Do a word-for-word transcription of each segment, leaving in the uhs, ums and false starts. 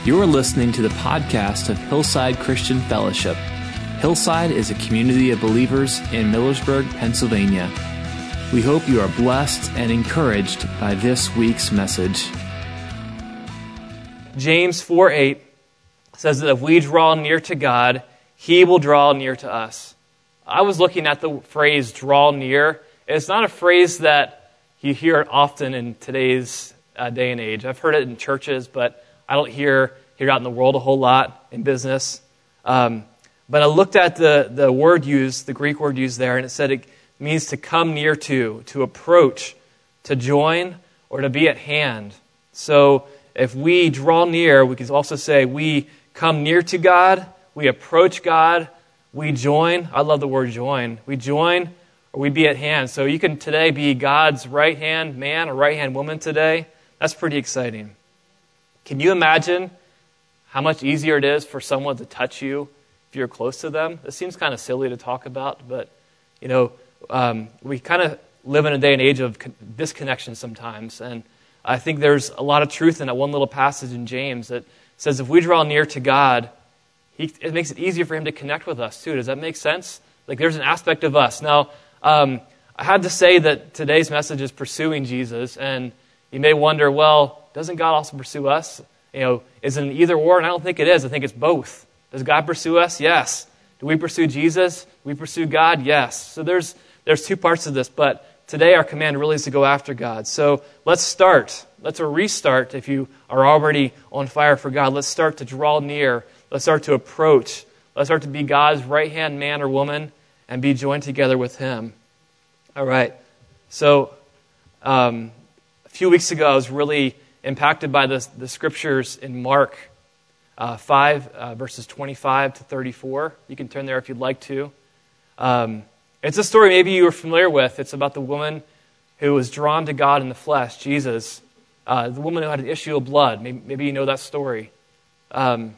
You're listening to the podcast of Hillside Christian Fellowship. Hillside is a community of believers in Millersburg, Pennsylvania. We hope you are blessed and encouraged by this week's message. James four eight says that if we draw near to God, He will draw near to us. I was looking at the phrase draw near. It's not a phrase that you hear often in today's uh, day and age. I've heard it in churches, but I don't hear hear it out in the world a whole lot in business. Um, but I looked at the, the word used, the Greek word used there, and it said it means to come near to, to approach, to join, or to be at hand. So if we draw near, we can also say we come near to God, we approach God, we join. I love the word join. We join or we be at hand. So you can today be God's right-hand man or right-hand woman today. That's pretty exciting. Can you imagine how much easier it is for someone to touch you if you're close to them? It seems kind of silly to talk about, but you know, um, we kind of live in a day and age of disconnection sometimes. And I think there's a lot of truth in that one little passage in James that says if we draw near to God, he, it makes it easier for Him to connect with us too. Does that make sense? Like there's an aspect of us. Now, um, I had to say that today's message is pursuing Jesus, and you may wonder, well, doesn't God also pursue us? You know, is it an either or? And I don't think it is. I think it's both. Does God pursue us? Yes. Do we pursue Jesus? Do we pursue God? Yes. So there's there's two parts of this, but today our command really is to go after God. So let's start. Let's restart if you are already on fire for God. Let's start to draw near. Let's start to approach. Let's start to be God's right-hand man or woman and be joined together with Him. All right. So um, a few weeks ago, I was really impacted by the, the scriptures in Mark uh, five, uh, verses twenty-five to thirty-four. You can turn there if you'd like to. Um, it's a story maybe you are familiar with. It's about the woman who was drawn to God in the flesh, Jesus. Uh, the woman who had an issue of blood. Maybe, maybe you know that story. Um,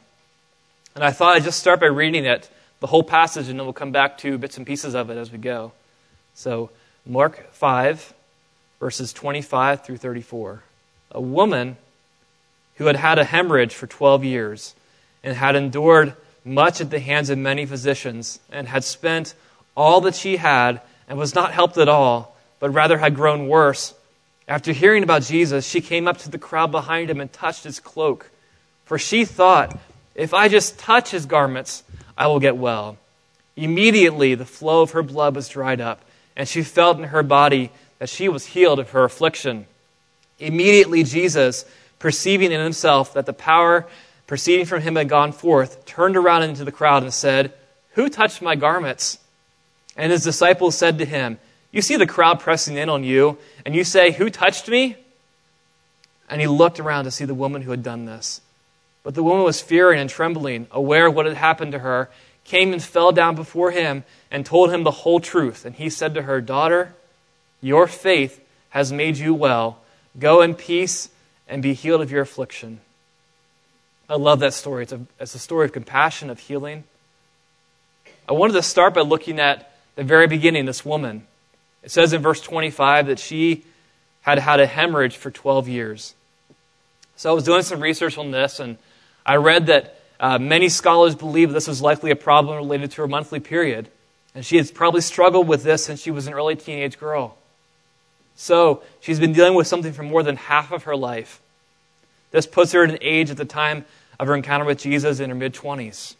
and I thought I'd just start by reading it, the whole passage, and then we'll come back to bits and pieces of it as we go. So, Mark five, verses twenty-five through thirty-four. A woman who had had a hemorrhage for twelve years and had endured much at the hands of many physicians and had spent all that she had and was not helped at all, but rather had grown worse. After hearing about Jesus, she came up to the crowd behind Him and touched His cloak. For she thought, if I just touch His garments, I will get well. Immediately the flow of her blood was dried up, and she felt in her body that she was healed of her affliction. Immediately Jesus, perceiving in Himself that the power proceeding from Him had gone forth, turned around into the crowd and said, who touched my garments? And His disciples said to Him, you see the crowd pressing in on you, and you say, who touched me? And He looked around to see the woman who had done this. But the woman was fearing and trembling, aware of what had happened to her, came and fell down before Him and told Him the whole truth. And He said to her, daughter, your faith has made you well. Go in peace and be healed of your affliction. I love that story. It's a, it's a story of compassion, of healing. I wanted to start by looking at the very beginning, this woman. It says in verse twenty-five that she had had a hemorrhage for twelve years. So I was doing some research on this, and I read that uh, many scholars believe this was likely a problem related to her monthly period. And she has probably struggled with this since she was an early teenage girl. So she's been dealing with something for more than half of her life. This puts her at an age at the time of her encounter with Jesus in her mid-twenties.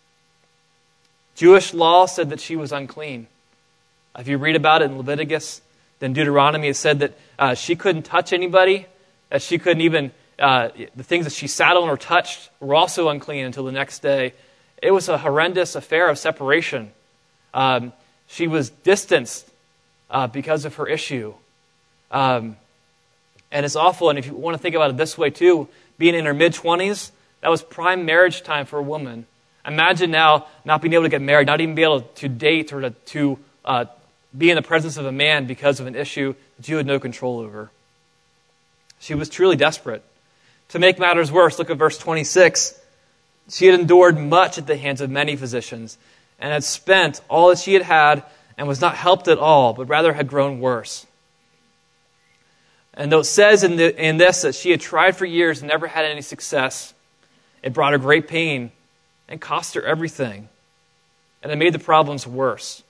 Jewish law said that she was unclean. If you read about it in Leviticus, then Deuteronomy, it said that uh, she couldn't touch anybody, that she couldn't even, uh, the things that she sat on or touched were also unclean until the next day. It was a horrendous affair of separation. Um, she was distanced uh, because of her issue. Um, and it's awful, and if you want to think about it this way too, being in her mid-twenties, that was prime marriage time for a woman. Imagine now not being able to get married, not even be able to date or to, to uh, be in the presence of a man because of an issue that you had no control over. She was truly desperate. To make matters worse, look at verse twenty-six. She had endured much at the hands of many physicians and had spent all that she had had and was not helped at all, but rather had grown worse. And though it says in, the, in this that she had tried for years and never had any success, It brought her great pain and cost her everything. And it made the problems worse.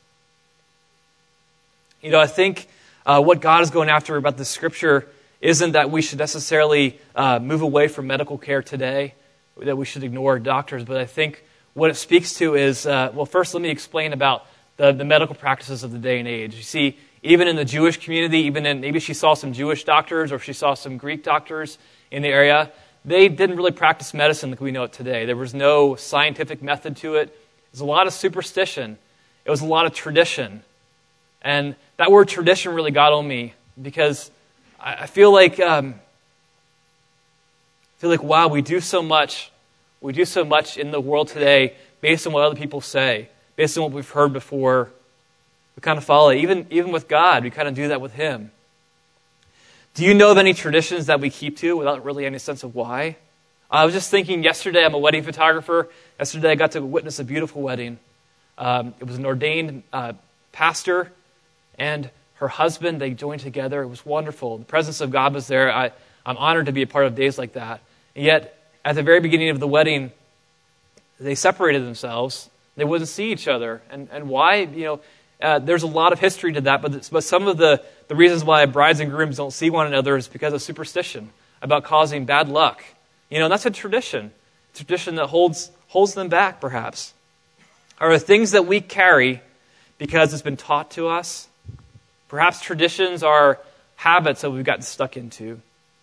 You know, I think uh, what God is going after about this scripture isn't that we should necessarily uh, move away from medical care today, that we should ignore doctors, but I think what it speaks to is, uh, well, first let me explain about the, the medical practices of the day and age. You see, even in the Jewish community, even in, maybe she saw some Jewish doctors or she saw some Greek doctors in the area, they didn't really practice medicine like we know it today. There was no scientific method to it. It was a lot of superstition. It was a lot of tradition. And that word tradition really got on me because I, I feel like, um, I feel like, wow, we do so much. We do so much in the world today based on what other people say, based on what we've heard before. We kind of follow it. Even, even with God, we kind of do that with Him. Do you know of any traditions that we keep to without really any sense of why? I was just thinking yesterday, I'm a wedding photographer. Yesterday I got to witness a beautiful wedding. Um, it was an ordained uh, pastor and her husband. They joined together. It was wonderful. The presence of God was there. I, I'm honored to be a part of days like that. And yet, at the very beginning of the wedding, they separated themselves. They wouldn't see each other. And and why? You know, uh, there's a lot of history to that, but, but some of the, the reasons why brides and grooms don't see one another is because of superstition, about causing bad luck. You know, and that's a tradition. A tradition that holds holds them back, perhaps. Are there things that we carry because it's been taught to us? Perhaps traditions are habits that we've gotten stuck into.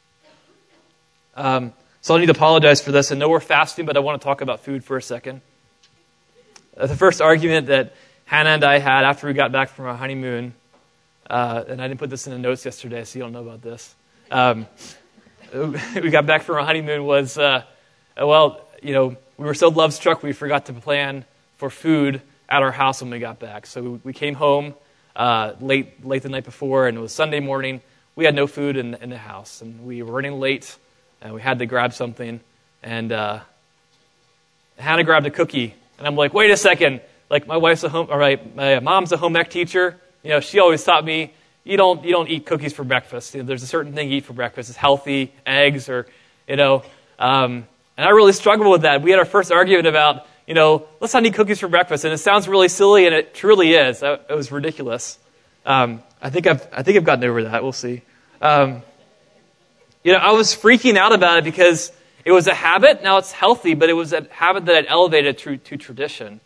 Um, so I'll need to apologize for this. I know we're fasting, but I want to talk about food for a second. Uh, the first argument that Hannah and I had after we got back from our honeymoon, uh, and I didn't put this in the notes yesterday, so you don't know about this. Um, we got back from our honeymoon was, uh, well, you know, we were so love-struck we forgot to plan for food at our house when we got back. So we, we came home uh, late late the night before, and it was Sunday morning. We had no food in, in the house, and we were running late, and we had to grab something. And uh, Hannah grabbed a cookie, and I'm like, wait a second. Like, my wife's a home, or my, my mom's a home ec teacher. You know, she always taught me, you don't you don't eat cookies for breakfast. You know, there's a certain thing you eat for breakfast. It's healthy, eggs, or, you know. Um, and I really struggled with that. We had our first argument about, you know, let's not eat cookies for breakfast. And it sounds really silly, and it truly is. It was ridiculous. Um, I think I've I think I've gotten over that. We'll see. Um, you know, I was freaking out about it because it was a habit. Now it's healthy, but it was a habit that I'd elevated to, to tradition.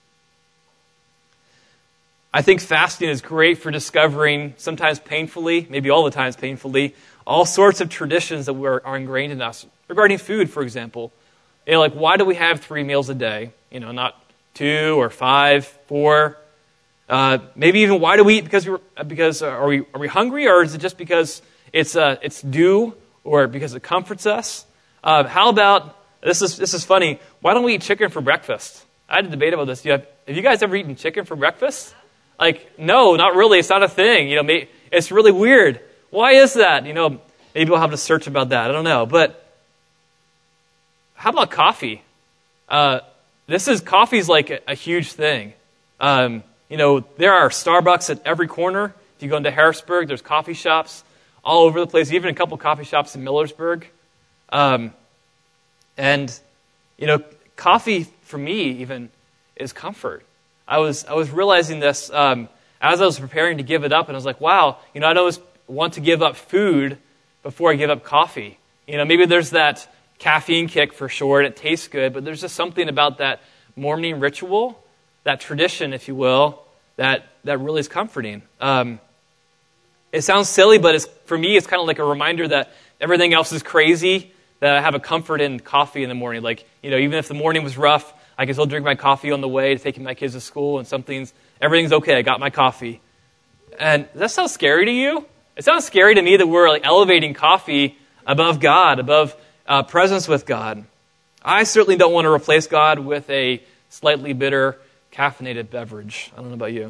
I think fasting is great for discovering, sometimes painfully, maybe all the times painfully, all sorts of traditions that were, are ingrained in us. Regarding food, for example. You know, like, why do we have three meals a day? You know, not two or five, four. Uh, maybe even why do we eat? Because we're, because uh, are we are we hungry, or is it just because it's uh, it's due, or because it comforts us? Uh, how about this is this is funny? Why don't we eat chicken for breakfast? I had a debate about this. You have, have you guys ever eaten chicken for breakfast? Like, no, not really. It's not a thing. You know, maybe, it's really weird. Why is that? You know, maybe we'll have to search about that. I don't know, but. How about coffee? Uh, this is coffee's like a, a huge thing. Um, you know, there are Starbucks at every corner. If you go into Harrisburg, there's coffee shops all over the place. Even a couple coffee shops in Millersburg. Um, and you know, coffee for me even is comfort. I was I was realizing this um, as I was preparing to give it up, and I was like, wow, you know, I always want to give up food before I give up coffee. You know, maybe there's that caffeine kick for sure, and it tastes good, but there's just something about that morning ritual, that tradition, if you will, that, that really is comforting. Um, it sounds silly, but it's, for me, it's kind of like a reminder that everything else is crazy, that I have a comfort in coffee in the morning. Like, you know, even if the morning was rough, I can still drink my coffee on the way to taking my kids to school, and something's, everything's okay, I got my coffee. And does that sound scary to you? It sounds scary to me that we're like elevating coffee above God, above Uh, presence with God. I certainly don't want to replace God with a slightly bitter, caffeinated beverage. I don't know about you.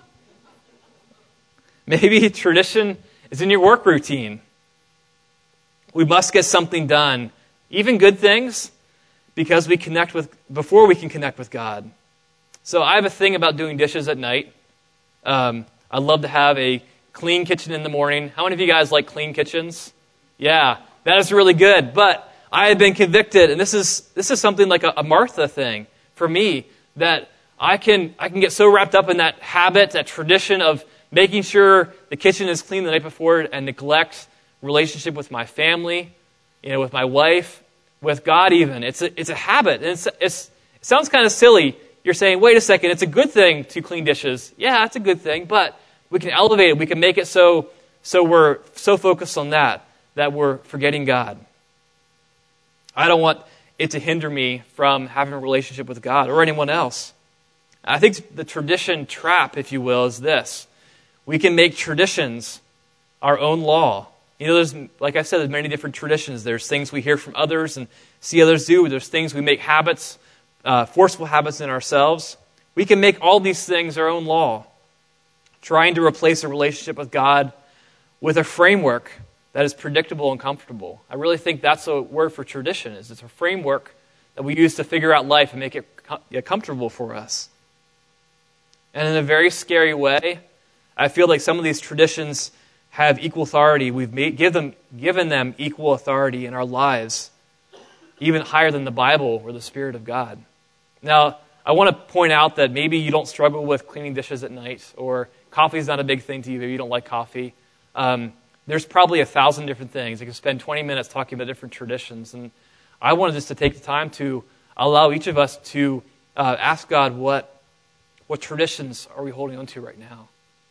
Maybe tradition is in your work routine. We must get something done, even good things, because we connect with before we can connect with God. So I have a thing about doing dishes at night. Um, I love to have a clean kitchen in the morning. How many of you guys like clean kitchens? Yeah. That is really good, but I had been convicted, and this is this is something like a, a Martha thing for me, that I can I can get so wrapped up in that habit, that tradition of making sure the kitchen is clean the night before and neglect relationship with my family, you know, with my wife, with God even. It's a, it's a habit. And it's, it's, it sounds kind of silly. You're saying, wait a second, it's a good thing to clean dishes. Yeah, it's a good thing, but we can elevate it. We can make it so so we're so focused on that, that we're forgetting God. I don't want it to hinder me from having a relationship with God or anyone else. I think the tradition trap, if you will, is this. We can make traditions our own law. You know, there's, like I said, there's many different traditions. There's things we hear from others and see others do. There's things we make habits, uh, forceful habits in ourselves. We can make all these things our own law, trying to replace a relationship with God with a framework that is predictable and comfortable. I really think that's a word for tradition, is it's a framework that we use to figure out life and make it com- comfortable for us. And in a very scary way, I feel like some of these traditions have equal authority. We've made, give them, given them equal authority in our lives, even higher than the Bible or the Spirit of God. Now, I want to point out that maybe you don't struggle with cleaning dishes at night, or coffee is not a big thing to you. Maybe you don't like coffee. Um, there's probably a thousand different things. I could spend twenty minutes talking about different traditions, and I wanted just to take the time to allow each of us to uh, ask God, what what traditions are we holding on to right now?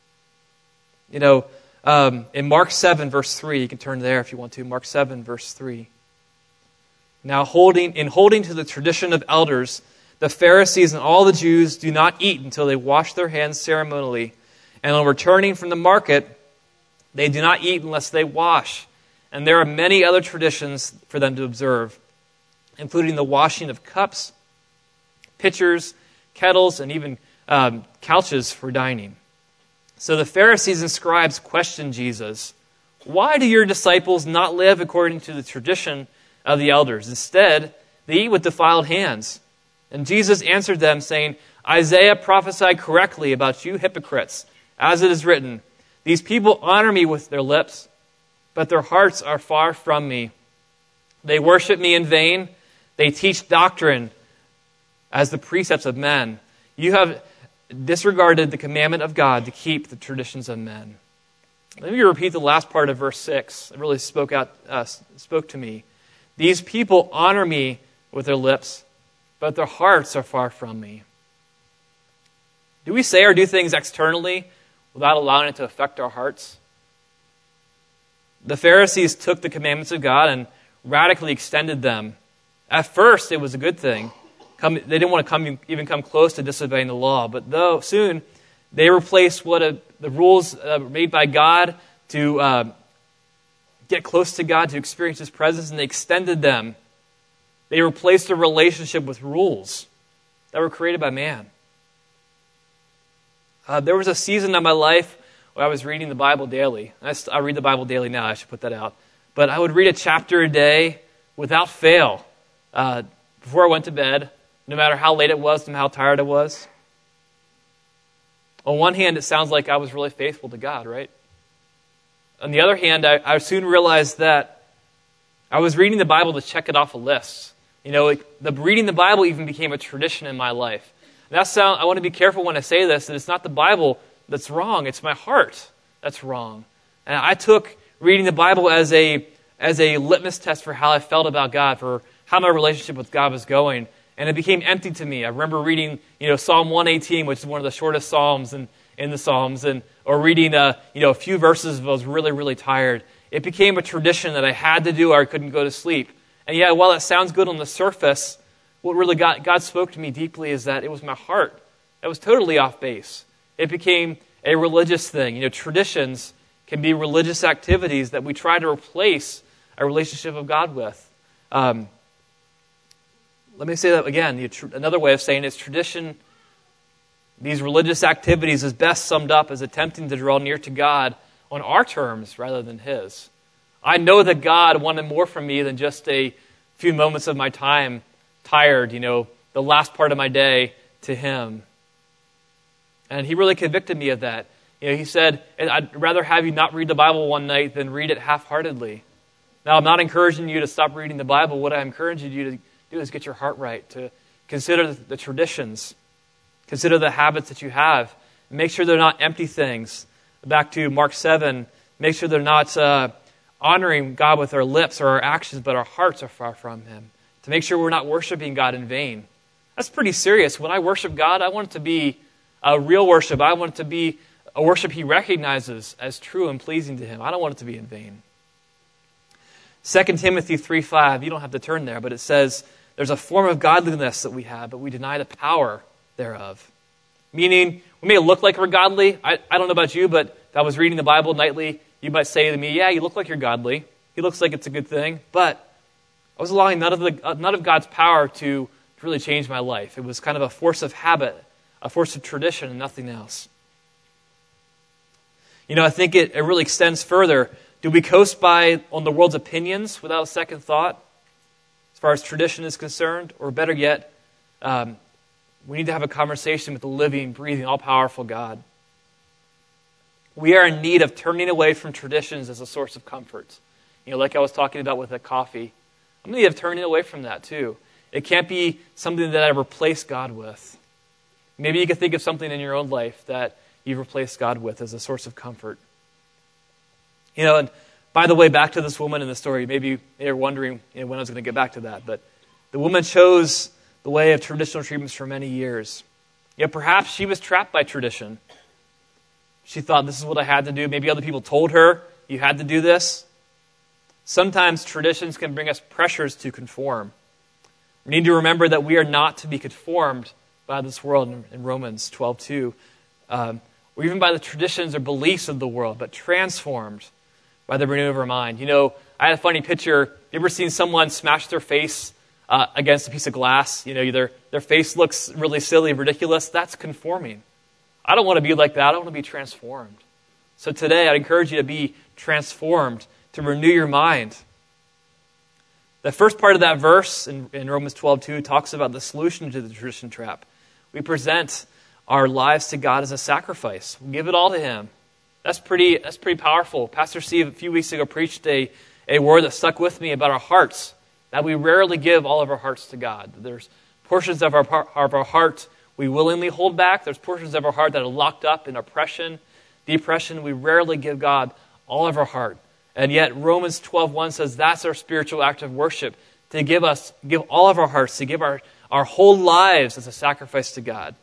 You know, um, in Mark seven, verse three, you can turn there if you want to. Mark seven, verse three. Now, holding in holding to the tradition of elders, the Pharisees and all the Jews do not eat until they wash their hands ceremonially, and on returning from the market, they do not eat unless they wash. And there are many other traditions for them to observe, including the washing of cups, pitchers, kettles, and even um, couches for dining. So the Pharisees and scribes questioned Jesus, "Why do your disciples not live according to the tradition of the elders? Instead, they eat with defiled hands." And Jesus answered them, saying, "Isaiah prophesied correctly about you hypocrites, as it is written, 'These people honor me with their lips, but their hearts are far from me. They worship me in vain. They teach doctrine as the precepts of men. You have disregarded the commandment of God to keep the traditions of men.'" Let me repeat the last part of verse six. It really spoke out, uh, spoke to me. "These people honor me with their lips, but their hearts are far from me." Do we say or do things externally without allowing it to affect our hearts? The Pharisees took the commandments of God and radically extended them. At first, it was a good thing. Come, they didn't want to come, even come close to disobeying the law. But though soon, they replaced what a, the rules uh, made by God to uh, get close to God, to experience His presence, and they extended them. They replaced a relationship with rules that were created by man. Uh, there was a season of my life where I was reading the Bible daily. I, st- I read the Bible daily now, I should put that out. But I would read a chapter a day without fail uh, before I went to bed, no matter how late it was and how tired I was. On one hand, it sounds like I was really faithful to God, right? On the other hand, I, I soon realized that I was reading the Bible to check it off a list. You know, it, the reading the Bible even became a tradition in my life. And that sound, I want to be careful when I say this, that it's not the Bible that's wrong, it's my heart that's wrong. And I took reading the Bible as a as a litmus test for how I felt about God, for how my relationship with God was going. And it became empty to me. I remember reading, you know, Psalm one eighteen, which is one of the shortest psalms in, in the Psalms, and or reading, uh, you know, a few verses if I was really, really tired. It became a tradition that I had to do or I couldn't go to sleep. And yeah, while it sounds good on the surface, what really got, God spoke to me deeply is that it was my heart that was totally off base. It became a religious thing. You know, traditions can be religious activities that we try to replace a relationship of God with. Um, let me say that again. Another way of saying it is tradition, these religious activities, is best summed up as attempting to draw near to God on our terms rather than His. I know that God wanted more from me than just a few moments of my time tired, you know, the last part of my day to Him. And He really convicted me of that. You know, He said, "I'd rather have you not read the Bible one night than read it half-heartedly." Now, I'm not encouraging you to stop reading the Bible. What I'm encouraging you to do is get your heart right, to consider the traditions, consider the habits that you have, and make sure they're not empty things. Back to Mark seven, make sure they're not uh, honoring God with our lips or our actions, but our hearts are far from Him. To make sure we're not worshiping God in vain. That's pretty serious. When I worship God, I want it to be a real worship. I want it to be a worship He recognizes as true and pleasing to Him. I don't want it to be in vain. Second Timothy three five, you don't have to turn there, but it says, there's a form of godliness that we have, but we deny the power thereof. Meaning, we may look like we're godly. I, I don't know about you, but if I was reading the Bible nightly, you might say to me, yeah, you look like you're godly. He looks like it's a good thing. But I was allowing none of, the, uh, none of God's power to, to really change my life. It was kind of a force of habit, a force of tradition, and nothing else. You know, I think it, it really extends further. Do we coast by on the world's opinions without a second thought, as far as tradition is concerned? Or better yet, um, we need to have a conversation with the living, breathing, all-powerful God. We are in need of turning away from traditions as a source of comfort. You know, like I was talking about with the coffee. I'm in need of turning away from that too. It can't be something that I replace God with. Maybe you can think of something in your own life that you've replaced God with as a source of comfort. You know, and by the way, back to this woman in the story, maybe you're wondering you know, when I was going to get back to that, but the woman chose the way of traditional treatments for many years. Yet perhaps she was trapped by tradition. She thought, this is what I had to do. Maybe other people told her, you had to do this. Sometimes traditions can bring us pressures to conform. We need to remember that we are not to be conformed by this world in, in Romans twelve two, um, or even by the traditions or beliefs of the world, but transformed by the renewing of our mind. You know, I had a funny picture. You ever seen someone smash their face uh, against a piece of glass? You know, their, their face looks really silly, ridiculous. That's conforming. I don't want to be like that. I don't want to be transformed. So today, I'd encourage you to be transformed, to renew your mind. The first part of that verse in, in Romans twelve two talks about the solution to the tradition trap. We present our lives to God as a sacrifice. We give it all to Him. That's pretty That's pretty powerful. Pastor Steve a few weeks ago preached a, a word that stuck with me about our hearts, that we rarely give all of our hearts to God. There's portions of our, of our heart we willingly hold back. There's portions of our heart that are locked up in oppression, depression. We rarely give God all of our heart. And yet Romans twelve one says that's our spiritual act of worship, to give us, give all of our hearts, to give our, our whole lives as a sacrifice to God.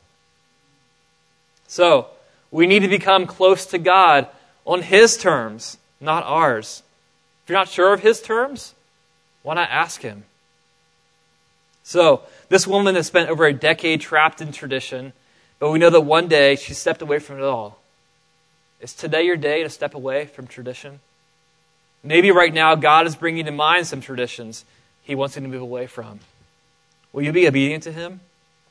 So, we need to become close to God on His terms, not ours. If you're not sure of His terms, why not ask Him? So, this woman has spent over a decade trapped in tradition, but we know that one day she stepped away from it all. Is today your day to step away from tradition? Maybe right now God is bringing to mind some traditions He wants you to move away from. Will you be obedient to Him?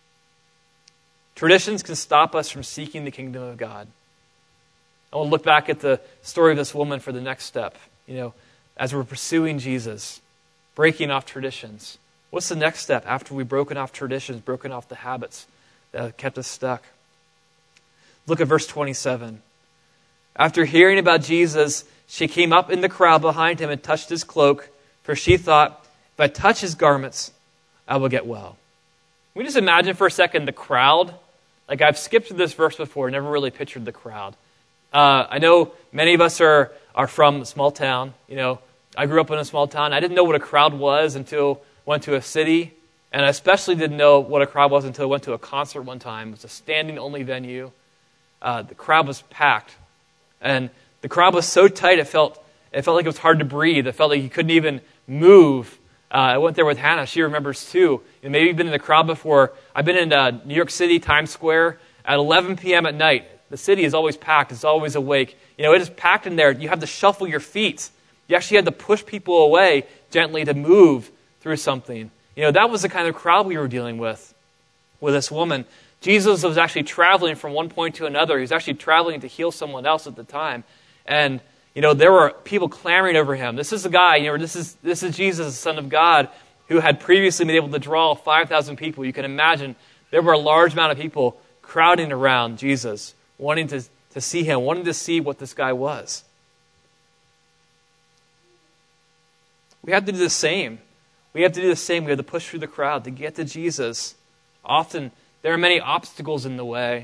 Traditions can stop us from seeking the kingdom of God. I want to look back at the story of this woman for the next step. You know, as we're pursuing Jesus, breaking off traditions. What's the next step after we've broken off traditions, broken off the habits that kept us stuck? Look at verse twenty-seven. After hearing about Jesus, she came up in the crowd behind Him and touched His cloak, for she thought, if I touch His garments, I will get well. Can we just imagine for a second the crowd? Like, I've skipped through this verse before, never really pictured the crowd. Uh, I know many of us are, are from a small town. You know, I grew up in a small town. I didn't know what a crowd was until I went to a city. And I especially didn't know what a crowd was until I went to a concert one time. It was a standing-only venue. Uh, the crowd was packed. And the crowd was so tight, it felt it felt like it was hard to breathe. It felt like you couldn't even move. Uh, I went there with Hannah. She remembers too. You know, maybe you've been in the crowd before. I've been in uh, New York City, Times Square, at eleven p.m. at night. The city is always packed. It's always awake. You know, it is packed in there. You have to shuffle your feet. You actually had to push people away gently to move through something. You know, that was the kind of crowd we were dealing with, with this woman. Jesus was actually traveling from one point to another. He was actually traveling to heal someone else at the time. And you know, there were people clamoring over Him. This is the guy, you know, this is this is Jesus, the Son of God, who had previously been able to draw five thousand people. You can imagine there were a large amount of people crowding around Jesus, wanting to, to see Him, wanting to see what this guy was. We have to do the same. We have to do the same. We have to push through the crowd to get to Jesus. Often, there are many obstacles in the way.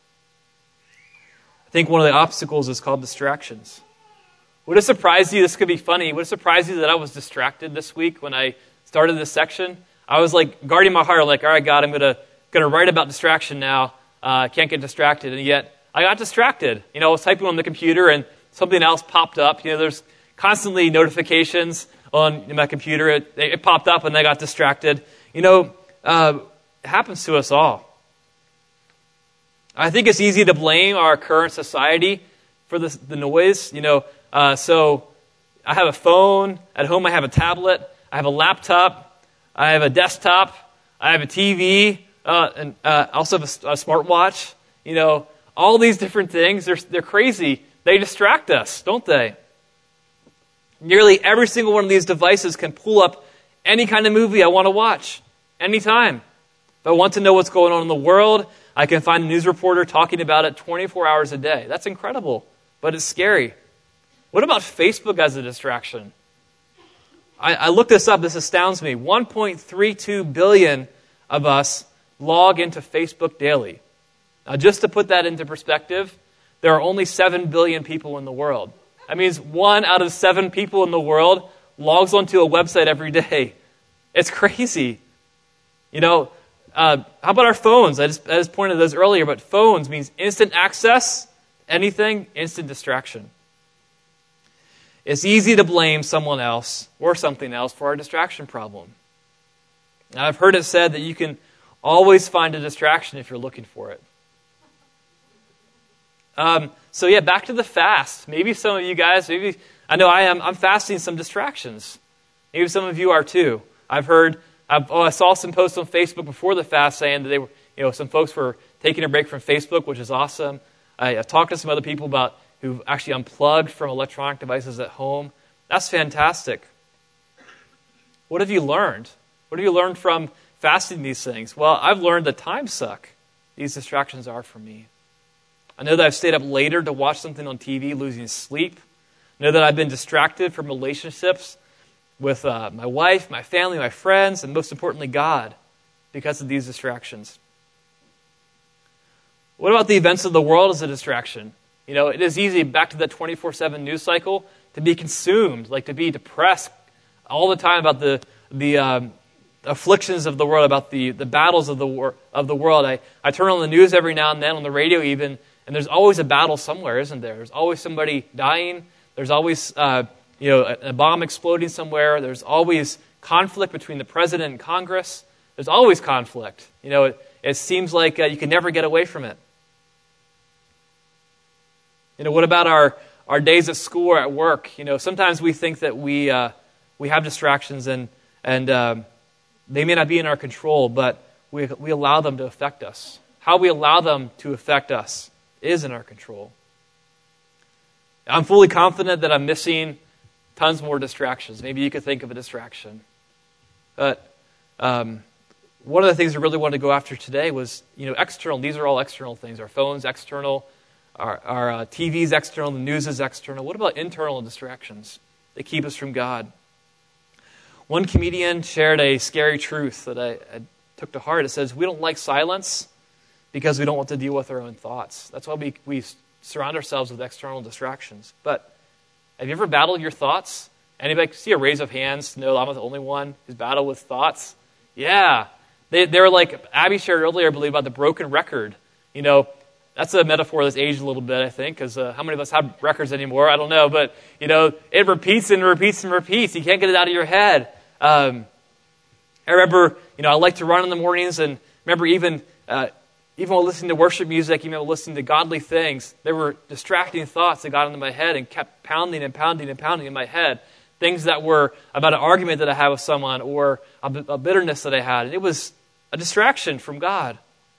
I think one of the obstacles is called distractions. Would it surprise you, this could be funny, would it surprise you that I was distracted this week when I started this section? I was like guarding my heart, like, all right, God, I'm going to going to write about distraction now. I uh, can't get distracted. And yet, I got distracted. You know, I was typing on the computer and something else popped up. You know, there's constantly notifications on my computer. It, it popped up and I got distracted. You know, uh, it happens to us all. I think it's easy to blame our current society for the, the noise. You know, uh, so I have a phone. At home, I have a tablet. I have a laptop. I have a desktop. I have a T V. Uh, and uh, also have a, a smartwatch. You know, all these different things, they're, they're crazy. They distract us, don't they? Nearly every single one of these devices can pull up any kind of movie I want to watch, anytime. If I want to know what's going on in the world, I can find a news reporter talking about it twenty-four hours a day. That's incredible, but it's scary. What about Facebook as a distraction? I, I looked this up. This astounds me. one point three two billion of us log into Facebook daily. Now, just to put that into perspective, there are only seven billion people in the world. That means one out of seven people in the world logs onto a website every day. It's crazy. You know, uh, how about our phones? I just, I just pointed those earlier, but phones means instant access, anything, instant distraction. It's easy to blame someone else or something else for our distraction problem. Now, I've heard it said that you can always find a distraction if you're looking for it. Um, so yeah, back to the fast. Maybe some of you guys, maybe, I know I am, I'm fasting some distractions. Maybe some of you are too. I've heard, I've, oh, I saw some posts on Facebook before the fast saying that they were, you know, some folks were taking a break from Facebook, which is awesome. I, I talked to some other people about who've actually unplugged from electronic devices at home. That's fantastic. What have you learned? What have you learned from fasting these things? Well, I've learned that time suck. These distractions are for me. I know that I've stayed up later to watch something on T V, losing sleep. I know that I've been distracted from relationships with uh, my wife, my family, my friends, and most importantly, God, because of these distractions. What about the events of the world as a distraction? You know, it is easy, back to that twenty-four seven news cycle, to be consumed, like to be depressed all the time about the the um, afflictions of the world, about the, the battles of the war, of the world. I, I turn on the news every now and then, on the radio even, and there's always a battle somewhere, isn't there? There's always somebody dying. There's always uh, you know, a, a bomb exploding somewhere. There's always conflict between the president and Congress. There's always conflict. You know, it, it seems like uh, you can never get away from it. You know, what about our, our days at school or at work? You know, sometimes we think that we uh, we have distractions and and um, they may not be in our control, but we we allow them to affect us. How we allow them to affect us is in our control. I'm fully confident that I'm missing tons more distractions. Maybe you could think of a distraction. But um, one of the things I really wanted to go after today was, you know, external. These are all external things. Our phones, external. Our, our uh, T V's external. The news is external. What about internal distractions that keep us from God? One comedian shared a scary truth that I, I took to heart. It says, we don't like silence because we don't want to deal with our own thoughts. That's why we, we surround ourselves with external distractions. But have you ever battled your thoughts? Anybody see a raise of hands? No, I'm not the only one who's battled with thoughts. Yeah. They, they were like Abby shared earlier, I believe, about the broken record. You know, that's a metaphor that's aged a little bit, I think, because uh, how many of us have records anymore? I don't know. But, you know, it repeats and repeats and repeats. You can't get it out of your head. Um, I remember, you know, I like to run in the mornings, and remember even uh, even while listening to worship music, even while listening to godly things, there were distracting thoughts that got into my head and kept pounding and pounding and pounding in my head. Things that were about an argument that I had with someone or a, a bitterness that I had. And it was a distraction from God.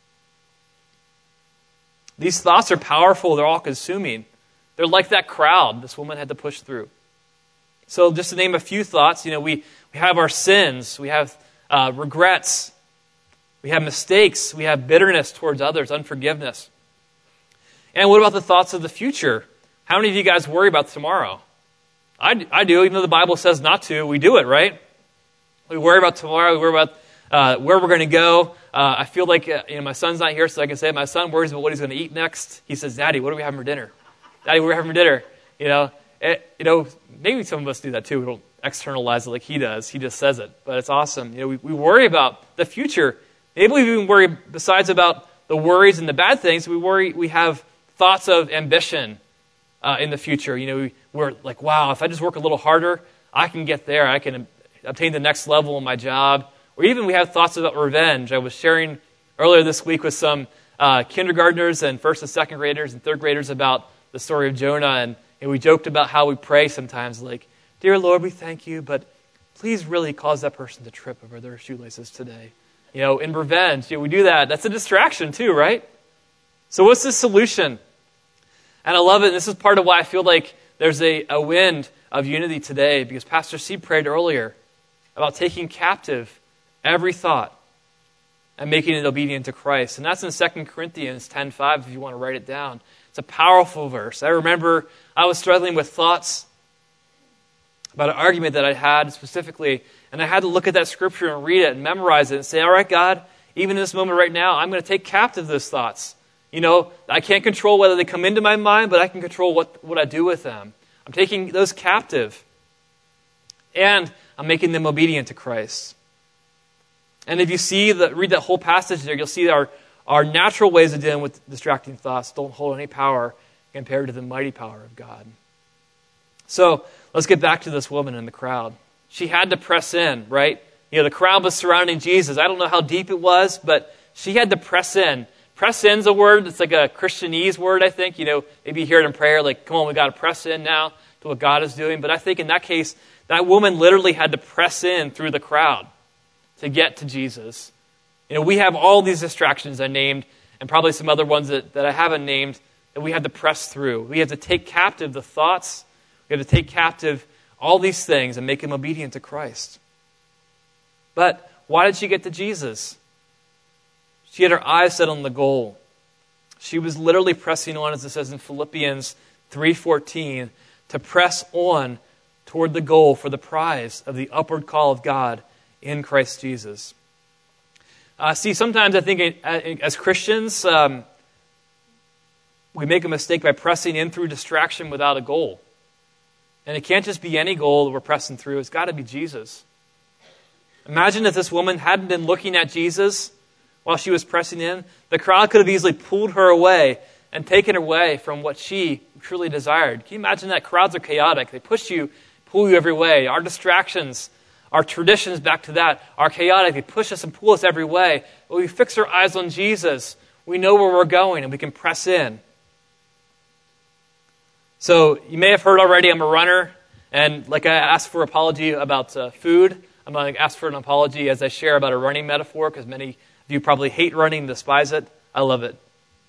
These thoughts are powerful. They're all-consuming. They're like that crowd this woman had to push through. So just to name a few thoughts, you know, we, we have our sins. We have uh, regrets. We have mistakes. We have bitterness towards others, unforgiveness. And what about the thoughts of the future? How many of you guys worry about tomorrow? I, I do, even though the Bible says not to, we do it, right? We worry about tomorrow, we worry about uh, where we're going to go. Uh, I feel like uh, you know my son's not here, so I can say my son worries about what he's going to eat next. He says, Daddy, what are we having for dinner? Daddy, what are we having for dinner? You know, it, you know, maybe some of us do that too. We don't externalize it like he does. He just says it, but it's awesome. You know, we, we worry about the future. Maybe we even worry, besides about the worries and the bad things, we worry, we have thoughts of ambition uh, in the future. You know, we, we're like, wow, if I just work a little harder, I can get there. I can obtain the next level in my job. Or even we have thoughts about revenge. I was sharing earlier this week with some uh, kindergartners and first and second graders and third graders about the story of Jonah, and, and we joked about how we pray sometimes, like, Dear Lord, we thank you, but please really cause that person to trip over their shoelaces today. You know, in revenge, you know, we do that. That's a distraction too, right? So what's the solution? And I love it. And this is part of why I feel like there's a, a wind of unity today, because Pastor C prayed earlier about taking captive every thought and making it obedient to Christ. And that's in Second Corinthians ten five, if you want to write it down. It's a powerful verse. I remember I was struggling with thoughts about an argument that I had specifically, and I had to look at that scripture and read it and memorize it and say, all right, God, even in this moment right now, I'm going to take captive those thoughts. You know, I can't control whether they come into my mind, but I can control what, what I do with them. I'm taking those captive, and I'm making them obedient to Christ. And if you see the, read that whole passage there, you'll see our, our natural ways of dealing with distracting thoughts don't hold any power compared to the mighty power of God. So let's get back to this woman in the crowd. She had to press in, right? You know, the crowd was surrounding Jesus. I don't know how deep it was, but she had to press in. Press in's a word. It's like a Christianese word, I think. You know, maybe you hear it in prayer, like, come on, we got to press in now to what God is doing. But I think in that case, that woman literally had to press in through the crowd to get to Jesus. You know, we have all these distractions I named, and probably some other ones that, that I haven't named, that we have to press through. We have to take captive the thoughts. We have to take captive all these things and make them obedient to Christ. But why did she get to Jesus? She had her eyes set on the goal. She was literally pressing on, as it says in Philippians three fourteen, to press on toward the goal for the prize of the upward call of God in Christ Jesus. Uh, see, sometimes I think as Christians, um, we make a mistake by pressing in through distraction without a goal. And it can't just be any goal that we're pressing through. It's got to be Jesus. Imagine if this woman hadn't been looking at Jesus while she was pressing in. The crowd could have easily pulled her away and taken her away from what she truly desired. Can you imagine that? Crowds are chaotic. They push you, pull you every way. Our distractions, our traditions, back to that, are chaotic. They push us and pull us every way. But we fix our eyes on Jesus. We know where we're going and we can press in. So you may have heard already, I'm a runner, and like I asked for apology about uh, food, I'm going to ask for an apology as I share about a running metaphor, because many of you probably hate running and despise it. I love it.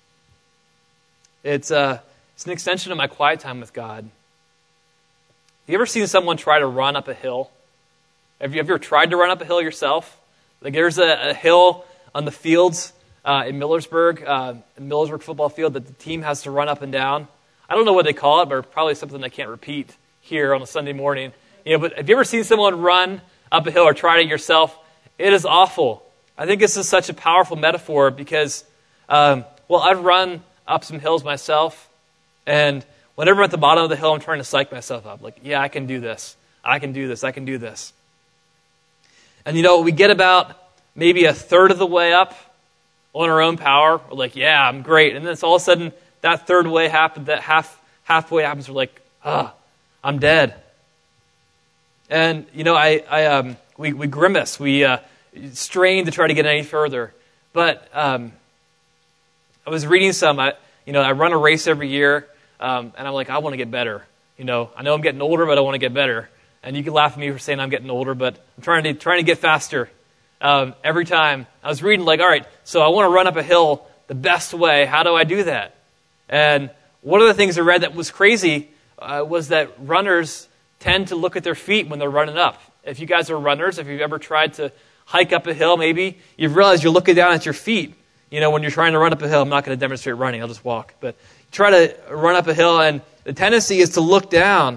It's, uh, it's an extension of my quiet time with God. Have you ever seen someone try to run up a hill? Have you, have you ever tried to run up a hill yourself? Like there's a, a hill on the fields uh, in Millersburg, uh, in Millersburg football field, that the team has to run up and down. I don't know what they call it, but probably something I can't repeat here on a Sunday morning. You know, but have you ever seen someone run up a hill or try it yourself? It is awful. I think this is such a powerful metaphor because, um, well, I've run up some hills myself, and whenever I'm at the bottom of the hill, I'm trying to psych myself up. Like, yeah, I can do this. I can do this. I can do this. And, you know, we get about maybe a third of the way up on our own power. We're like, yeah, I'm great. And then it's all of a sudden, that third way happened, that half halfway happens, we're like, ah, I'm dead. And, you know, I, I um, we, we grimace, we uh, strain to try to get any further. But um, I was reading some, I, you know, I run a race every year, um, and I'm like, I want to get better. You know, I know I'm getting older, but I want to get better. And you can laugh at me for saying I'm getting older, but I'm trying to trying to get faster. Um, every time I was reading, like, all right, so I want to run up a hill the best way. How do I do that? And one of the things I read that was crazy uh, was that runners tend to look at their feet when they're running up. If you guys are runners, if you've ever tried to hike up a hill, maybe you've realized you're looking down at your feet. You know, when you're trying to run up a hill, I'm not going to demonstrate running, I'll just walk. But try to run up a hill, and the tendency is to look down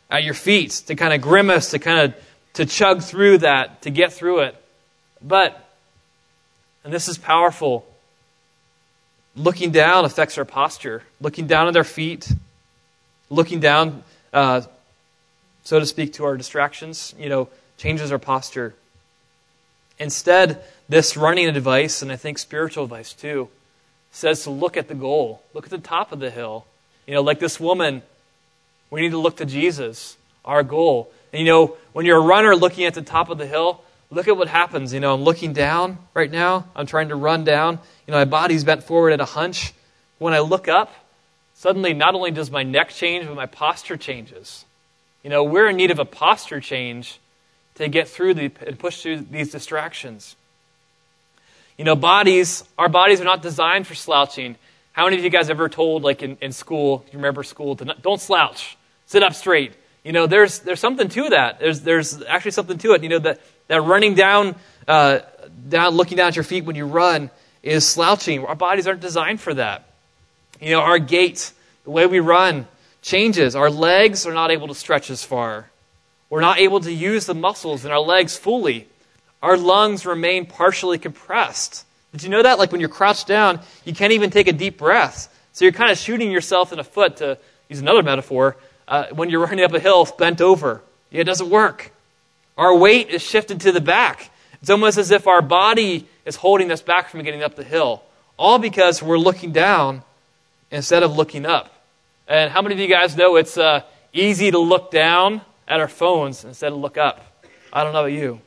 at your feet, to kind of grimace, to kind of to chug through that, to get through it. But, and this is powerful, looking down affects our posture. Looking down at our feet, looking down, uh, so to speak, to our distractions, you know, changes our posture. Instead, this running advice, and I think spiritual advice too, says to look at the goal. Look at the top of the hill. You know, like this woman, we need to look to Jesus, our goal. And you know, when you're a runner looking at the top of the hill, look at what happens. You know, I'm looking down right now. I'm trying to run down. You know, my body's bent forward at a hunch. When I look up, suddenly not only does my neck change, but my posture changes. You know, we're in need of a posture change to get through the, and push through these distractions. You know, bodies, our bodies are not designed for slouching. How many of you guys ever told, like in, in school, you remember school, to not, don't slouch, sit up straight? You know, there's there's something to that. There's there's actually something to it. You know, that, that running down, uh, down, looking down at your feet when you run is slouching. Our bodies aren't designed for that. You know, our gait, the way we run, changes. Our legs are not able to stretch as far. We're not able to use the muscles in our legs fully. Our lungs remain partially compressed. Did you know that? Like when you're crouched down, you can't even take a deep breath. So you're kind of shooting yourself in the foot, to use another metaphor, uh, when you're running up a hill bent over. Yeah, it doesn't work. Our weight is shifted to the back. It's almost as if our body is holding us back from getting up the hill. All because we're looking down instead of looking up. And how many of you guys know it's uh, easy to look down at our phones instead of look up? I don't know about you.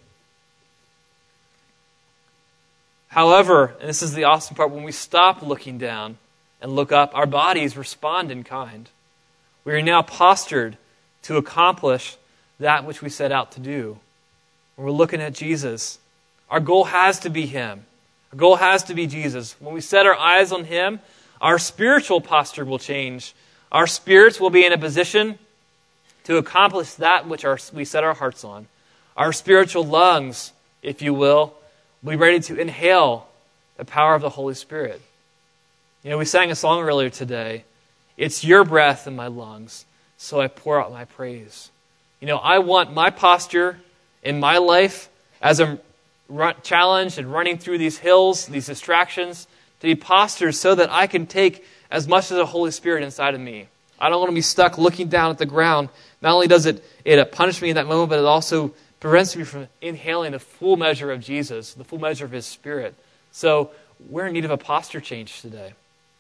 However, and this is the awesome part, when we stop looking down and look up, our bodies respond in kind. We are now postured to accomplish that which we set out to do. When we're looking at Jesus, our goal has to be Him. Our goal has to be Jesus. When we set our eyes on Him, our spiritual posture will change. Our spirits will be in a position to accomplish that which our, we set our hearts on. Our spiritual lungs, if you will, will be ready to inhale the power of the Holy Spirit. You know, we sang a song earlier today. It's your breath in my lungs, so I pour out my praise. You know, I want my posture in my life as I'm run, challenged and running through these hills, these distractions, to be postured so that I can take as much of the Holy Spirit inside of me. I don't want to be stuck looking down at the ground. Not only does it, it punish me in that moment, but it also prevents me from inhaling the full measure of Jesus, the full measure of His Spirit. So we're in need of a posture change today.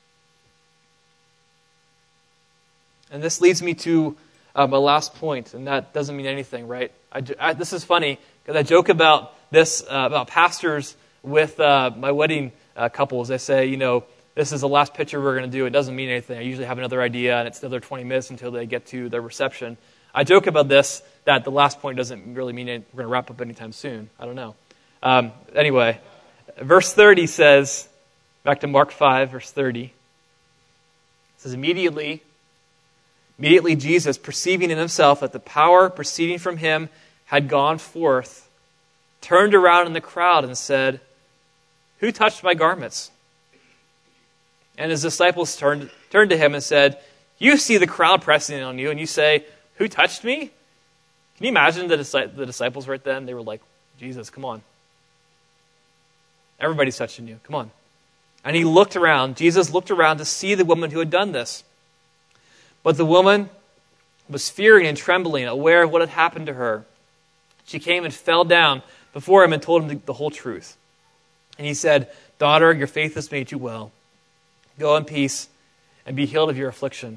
And this leads me to uh, my last point, and that doesn't mean anything, right? I, I, this is funny, because I joke about this, uh, about pastors with uh, my wedding uh, couples. I say, you know, this is the last picture we're going to do. It doesn't mean anything. I usually have another idea, and it's another twenty minutes until they get to their reception. I joke about this, that the last point doesn't really mean it, we're going to wrap up anytime soon. I don't know. Um, anyway, verse thirty says, back to Mark five, verse thirty. It says, immediately, immediately Jesus, perceiving in himself that the power proceeding from him had gone forth, turned around in the crowd and said, who touched my garments? And his disciples turned, turned to him and said, you see the crowd pressing in on you, and you say, who touched me? Can you imagine the, the disciples right then? They were like, Jesus, come on. Everybody's touching you. Come on. And he looked around. Jesus looked around to see the woman who had done this. But the woman was fearing and trembling, aware of what had happened to her. She came and fell down before him and told him the whole truth. And he said, daughter, your faith has made you well. Go in peace and be healed of your affliction.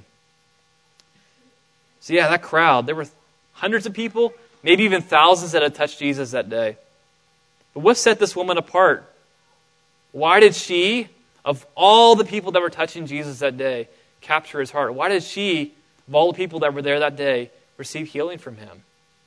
So yeah, that crowd, there were hundreds of people, maybe even thousands that had touched Jesus that day. But what set this woman apart? Why did she, of all the people that were touching Jesus that day, capture his heart? Why did she, of all the people that were there that day, receive healing from him?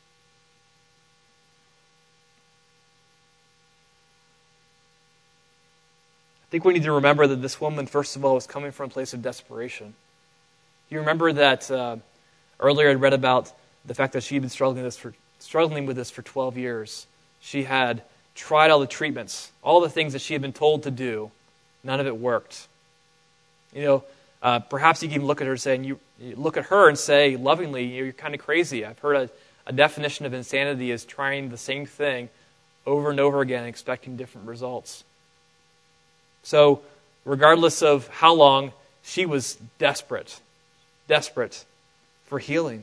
I think we need to remember that this woman, first of all, was coming from a place of desperation. You remember that uh, earlier I read about the fact that she had been struggling with this for struggling with this for twelve years. She had tried all the treatments, all the things that she had been told to do. None of it worked. You know, uh, perhaps you can even look at her saying, "You You look at her and say lovingly, you're kind of crazy. I've heard a, a definition of insanity is trying the same thing over and over again, expecting different results. So, regardless of how long, she was desperate, desperate for healing.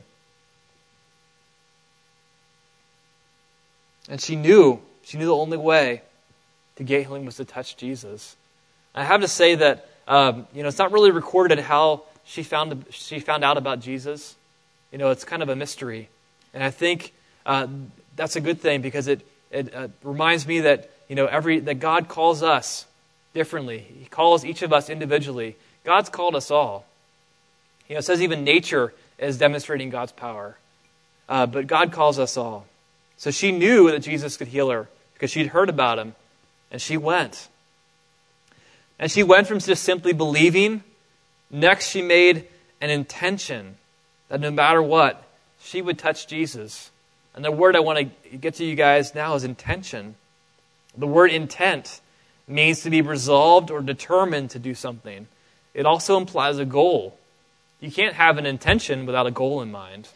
And she knew, she knew the only way to get healing was to touch Jesus. I have to say that, um, you know, it's not really recorded how she found she found out about Jesus. You know, it's kind of a mystery. And I think uh, that's a good thing because it, it uh, reminds me that, you know, every that God calls us differently. He calls each of us individually. God's called us all. You know, it says even nature is demonstrating God's power. Uh, but God calls us all. So she knew that Jesus could heal her because she'd heard about him. And she went. And she went from just simply believing. Next, she made an intention that no matter what, she would touch Jesus. And the word I want to get to you guys now is intention. The word intent means to be resolved or determined to do something. It also implies a goal. You can't have an intention without a goal in mind.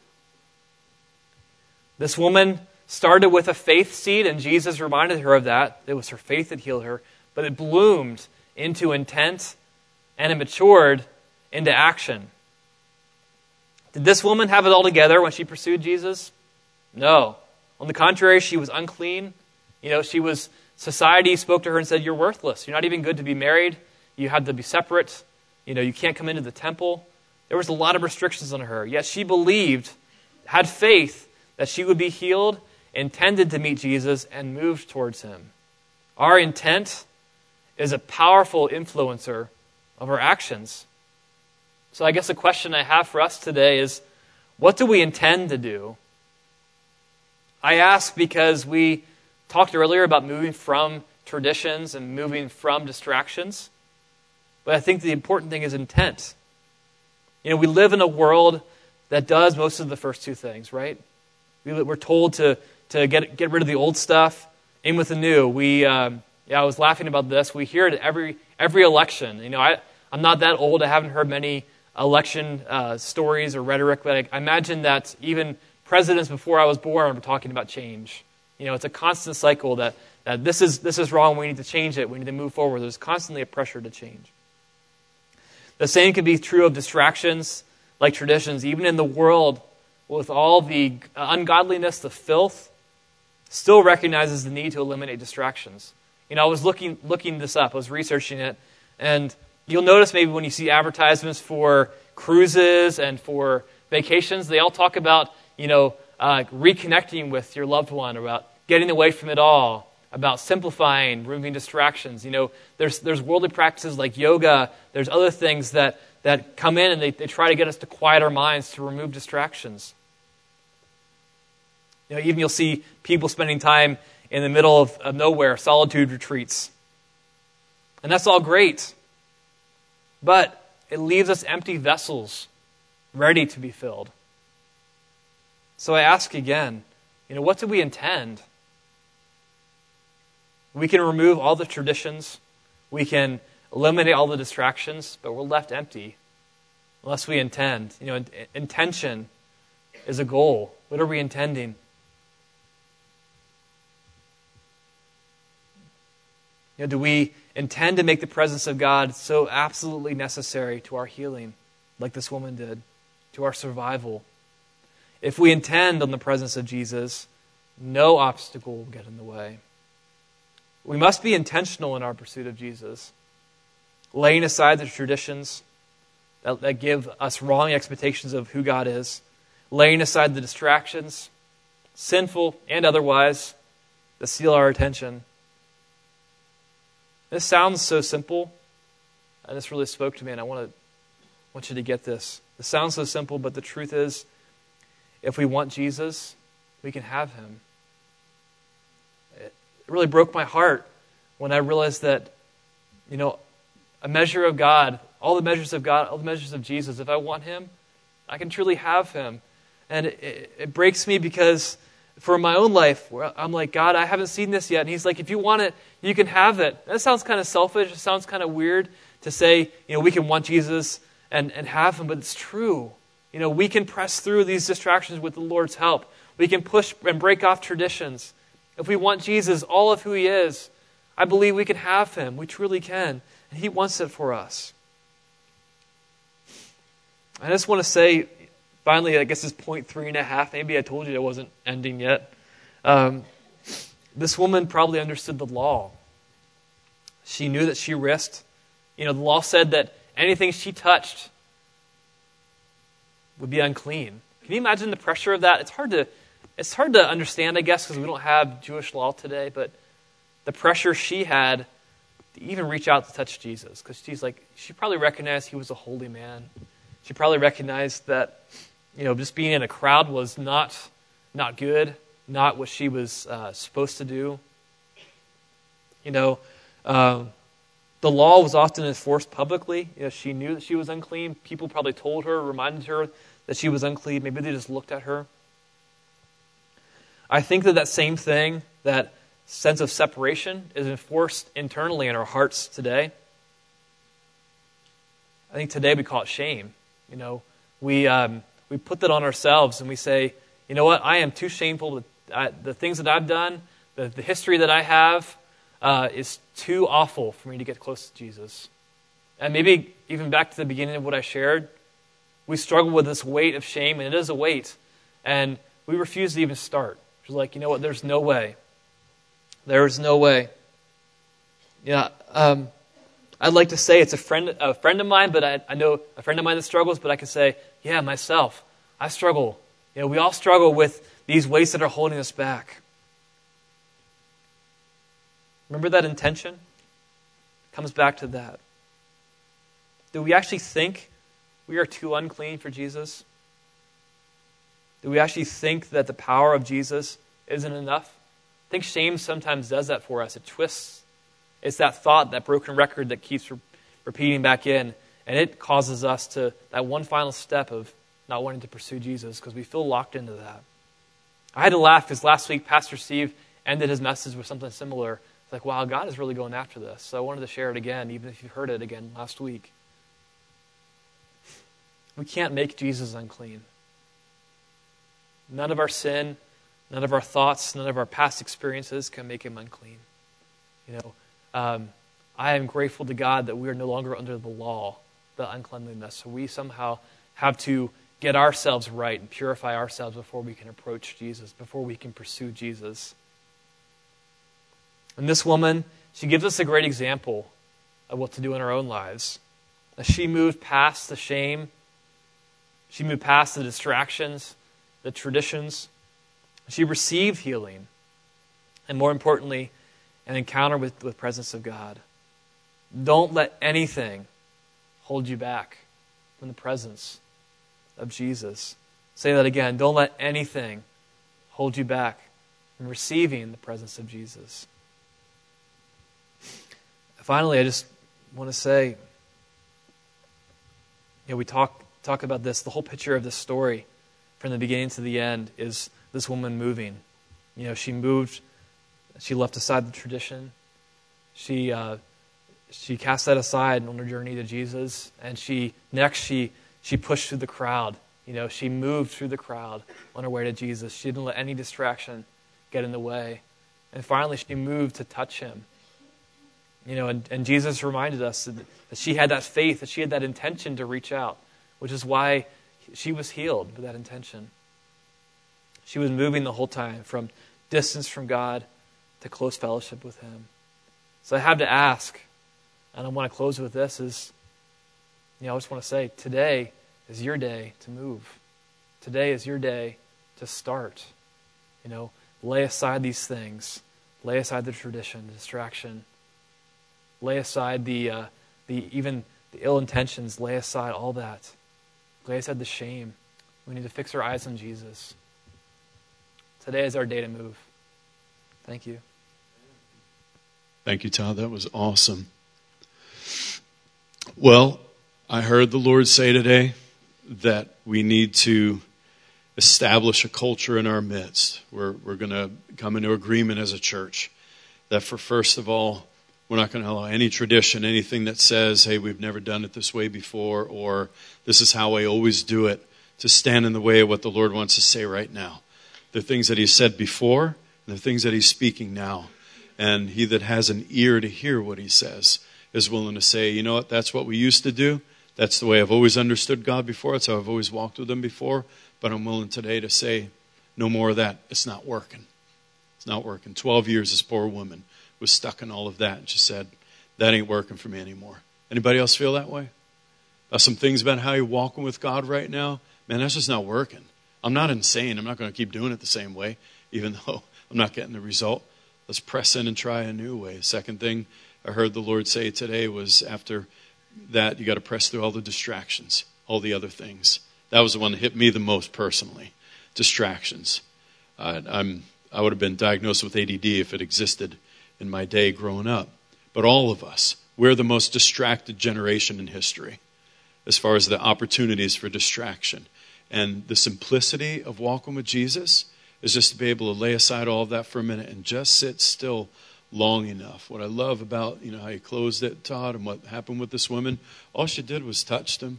This woman started with a faith seed, and Jesus reminded her of that. It was her faith that healed her, but it bloomed into intent, and it matured into action. Did this woman have it all together when she pursued Jesus? No. On the contrary, she was unclean. You know, she was, society spoke to her and said, you're worthless. You're not even good to be married. You had to be separate. You know, you can't come into the temple. There was a lot of restrictions on her. Yet she believed, had faith that she would be healed, intended to meet Jesus, and moved towards him. Our intent is a powerful influencer of our actions. So I guess the question I have for us today is, what do we intend to do? I ask because we talked earlier about moving from traditions and moving from distractions. But I think the important thing is intent. You know, we live in a world that does most of the first two things, right? We're told to, to get get rid of the old stuff, in with the new. We, um, yeah, I was laughing about this. We hear it every every election. You know, I, I'm not that old. I haven't heard many election uh, stories or rhetoric, but I, I imagine that even presidents before I was born were talking about change. You know, it's a constant cycle that, that this is this is wrong. We need to change it. We need to move forward. There's constantly a pressure to change. The same can be true of distractions like traditions. Even in the world, with all the ungodliness, the filth, still recognizes the need to eliminate distractions. You know, I was looking looking this up. I was researching it, and you'll notice maybe when you see advertisements for cruises and for vacations, they all talk about, you know, uh, reconnecting with your loved one, about getting away from it all, about simplifying, removing distractions. You know, there's there's worldly practices like yoga. There's other things that, that come in and they, they try to get us to quiet our minds, to remove distractions. You know, even you'll see people spending time in the middle of, of nowhere, solitude retreats. And that's all great. But it leaves us empty vessels, ready to be filled. So I ask again, you know, what do we intend? We can remove all the traditions. We can eliminate all the distractions, but we're left empty unless we intend. You know, intention is a goal. What are we intending? You know, do we intend to make the presence of God so absolutely necessary to our healing, like this woman did, to our survival? If we intend on the presence of Jesus, no obstacle will get in the way. We must be intentional in our pursuit of Jesus, laying aside the traditions that, that give us wrong expectations of who God is, laying aside the distractions, sinful and otherwise, that steal our attention. This sounds so simple, and this really spoke to me, and I want to want you to get this. It sounds so simple, but the truth is, if we want Jesus, we can have him. It really broke my heart when I realized that, you know, a measure of God, all the measures of God, all the measures of Jesus, if I want him, I can truly have him. And it, it, it breaks me because for my own life, where I'm like, God, I haven't seen this yet. And he's like, if you want it, you can have it. That sounds kind of selfish. It sounds kind of weird to say, you know, we can want Jesus and, and have him, but it's true. You know, we can press through these distractions with the Lord's help. We can push and break off traditions. If we want Jesus, all of who he is, I believe we can have him. We truly can. And he wants it for us. I just want to say, finally, I guess it's point three and a half. Maybe I told you I wasn't ending yet. Um, this woman probably understood the law. She knew that she risked. You know, the law said that anything she touched would be unclean. Can you imagine the pressure of that? It's hard to, it's hard to understand, I guess, because we don't have Jewish law today, but the pressure she had to even reach out to touch Jesus, because she's like, she probably recognized he was a holy man. She probably recognized that, you know, just being in a crowd was not, not good, not what she was uh, supposed to do. You know, um, the law was often enforced publicly. You know, she knew that she was unclean. People probably told her, reminded her that she was unclean. Maybe they just looked at her. I think that that same thing, that sense of separation, is enforced internally in our hearts today. I think today we call it shame. You know, we um, we put that on ourselves and we say, you know what, I am too shameful. To, I, the things that I've done, the, the history that I have, uh, is too awful for me to get close to Jesus. And maybe even back to the beginning of what I shared, we struggle with this weight of shame, and it is a weight, and we refuse to even start. It's like, you know what, there's no way. There's no way. Yeah, um, I'd like to say it's a friend a friend of mine, but I, I know a friend of mine that struggles, but I can say, yeah, myself, I struggle. You know, we all struggle with these weights that are holding us back. Remember that intention? It comes back to that. Do we actually think we are too unclean for Jesus? Do we actually think that the power of Jesus isn't enough? I think shame sometimes does that for us. It twists. It's that thought, that broken record that keeps re- repeating back in, and it causes us to, that one final step of not wanting to pursue Jesus because we feel locked into that. I had to laugh because last week Pastor Steve ended his message with something similar. It's like, wow, God is really going after this. So I wanted to share it again, even if you heard it again last week. We can't make Jesus unclean. None of our sin, none of our thoughts, none of our past experiences can make him unclean. You know, um, I am grateful to God that we are no longer under the law, the uncleanliness. So we somehow have to get ourselves right and purify ourselves before we can approach Jesus, before we can pursue Jesus. And this woman, she gives us a great example of what to do in our own lives. As she moved past the shame, she moved past the distractions, the traditions. She received healing. And more importantly, an encounter with the presence of God. Don't let anything hold you back from the presence of Jesus. Say that again. Don't let anything hold you back from receiving the presence of Jesus. Finally, I just want to say, you know, we talk talk about this. The whole picture of this story, from the beginning to the end, is this woman moving. You know, she moved. She left aside the tradition. She uh, she cast that aside on her journey to Jesus, and she next she she pushed through the crowd. You know, she moved through the crowd on her way to Jesus. She didn't let any distraction get in the way, and finally she moved to touch him. You know, and, and Jesus reminded us that, that she had that faith, that she had that intention to reach out, which is why she was healed with that intention. She was moving the whole time from distance from God to close fellowship with him. So I have to ask, and I want to close with this, is, you know, I just want to say, today is your day to move. Today is your day to start. You know, lay aside these things. Lay aside the tradition, the distraction. Lay aside the, uh, the even the ill intentions. Lay aside all that. Lay aside the shame. We need to fix our eyes on Jesus. Today is our day to move. Thank you. Thank you, Todd. That was awesome. Well, I heard the Lord say today that we need to establish a culture in our midst. We're, we're going to come into agreement as a church that for first of all, We're not going to allow any tradition, anything that says, hey, we've never done it this way before, or this is how I always do it, to stand in the way of what the Lord wants to say right now. The things that he said before, and the things that he's speaking now. And he that has an ear to hear what he says is willing to say, you know what, that's what we used to do. That's the way I've always understood God before. That's how I've always walked with him before. But I'm willing today to say, no more of that. It's not working. It's not working. Twelve years, this poor woman was stuck in all of that. And she said, that ain't working for me anymore. Anybody else feel that way? About some things about how you're walking with God right now? Man, that's just not working. I'm not insane. I'm not going to keep doing it the same way, even though I'm not getting the result. Let's press in and try a new way. Second thing I heard the Lord say today was after that, you got to press through all the distractions, all the other things. That was the one that hit me the most personally. Distractions. Uh, I'm, I would have been diagnosed with A D D if it existed in my day growing up. But all of us, we're the most distracted generation in history as far as the opportunities for distraction. And the simplicity of walking with Jesus is just to be able to lay aside all of that for a minute and just sit still long enough. What I love about, you know, how you closed it, Todd, and what happened with this woman, all she did was touched him.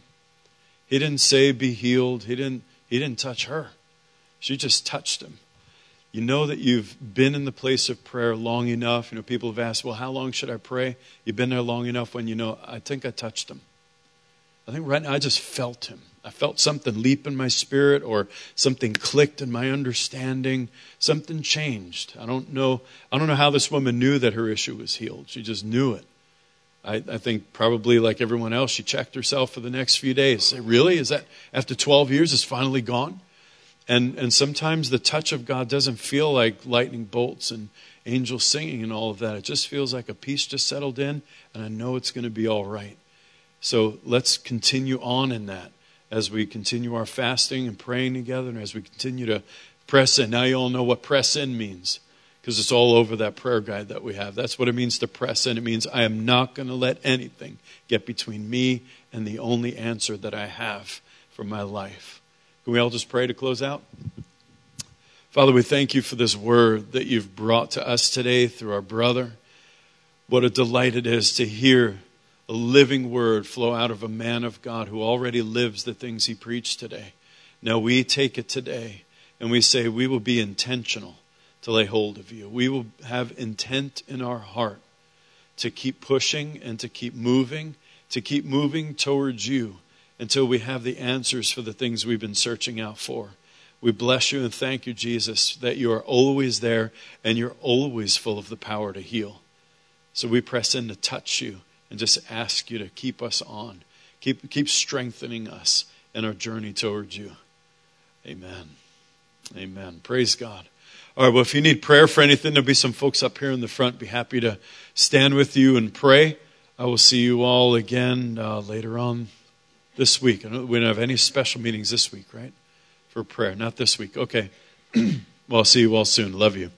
He didn't say, be healed. He didn't, he didn't touch her. She just touched him. You know that you've been in the place of prayer long enough. You know, people have asked, well, how long should I pray? You've been there long enough when you know, I think I touched him. I think right now I just felt him. I felt something leap in my spirit, or something clicked in my understanding. Something changed. I don't know. I don't know how this woman knew that her issue was healed. She just knew it. I, I think probably like everyone else, she checked herself for the next few days. Say, really? Is that after twelve years, it's finally gone? And and sometimes the touch of God doesn't feel like lightning bolts and angels singing and all of that. It just feels like a peace just settled in, and I know it's going to be all right. So let's continue on in that as we continue our fasting and praying together, and as we continue to press in. Now you all know what press in means, because it's all over that prayer guide that we have. That's what it means to press in. It means I am not going to let anything get between me and the only answer that I have for my life. Can we all just pray to close out? Father, we thank you for this word that you've brought to us today through our brother. What a delight it is to hear a living word flow out of a man of God who already lives the things he preached today. Now we take it today and we say we will be intentional to lay hold of you. We will have intent in our heart to keep pushing and to keep moving, to keep moving towards you until we have the answers for the things we've been searching out for. We bless you and thank you, Jesus, that you are always there and you're always full of the power to heal. So we press in to touch you and just ask you to keep us on. Keep, keep strengthening us in our journey towards you. Amen. Amen. Praise God. All right, well, if you need prayer for anything, there'll be some folks up here in the front. Be happy to stand with you and pray. I will see you all again uh, later on this week. I don't, we don't have any special meetings this week, right? For prayer. Not this week. Okay. Well, I'll see you all soon. Love you.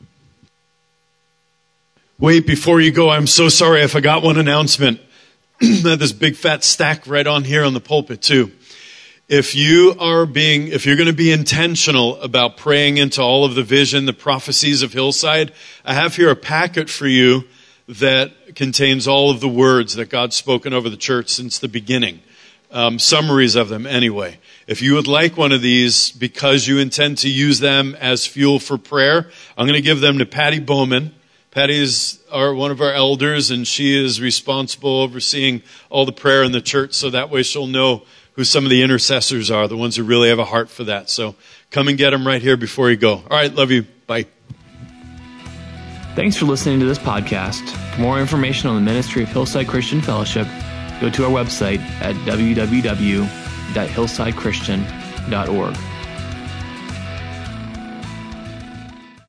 Wait, before you go, I'm so sorry I forgot one announcement. I had this big fat stack right on here on the pulpit too. If you are being, if you're going to be intentional about praying into all of the vision, the prophecies of Hillside, I have here a packet for you that contains all of the words that God's spoken over the church since the beginning. Um, summaries of them anyway. If you would like one of these because you intend to use them as fuel for prayer, I'm going to give them to Patty Bowman. Patty is our, one of our elders, and she is responsible overseeing all the prayer in the church, so that way she'll know who some of the intercessors are, the ones who really have a heart for that. So come and get them right here before you go. All right, love you. Bye. Thanks for listening to this podcast. For more information on the ministry of Hillside Christian Fellowship, go to our website at w w w dot hillside christian dot org.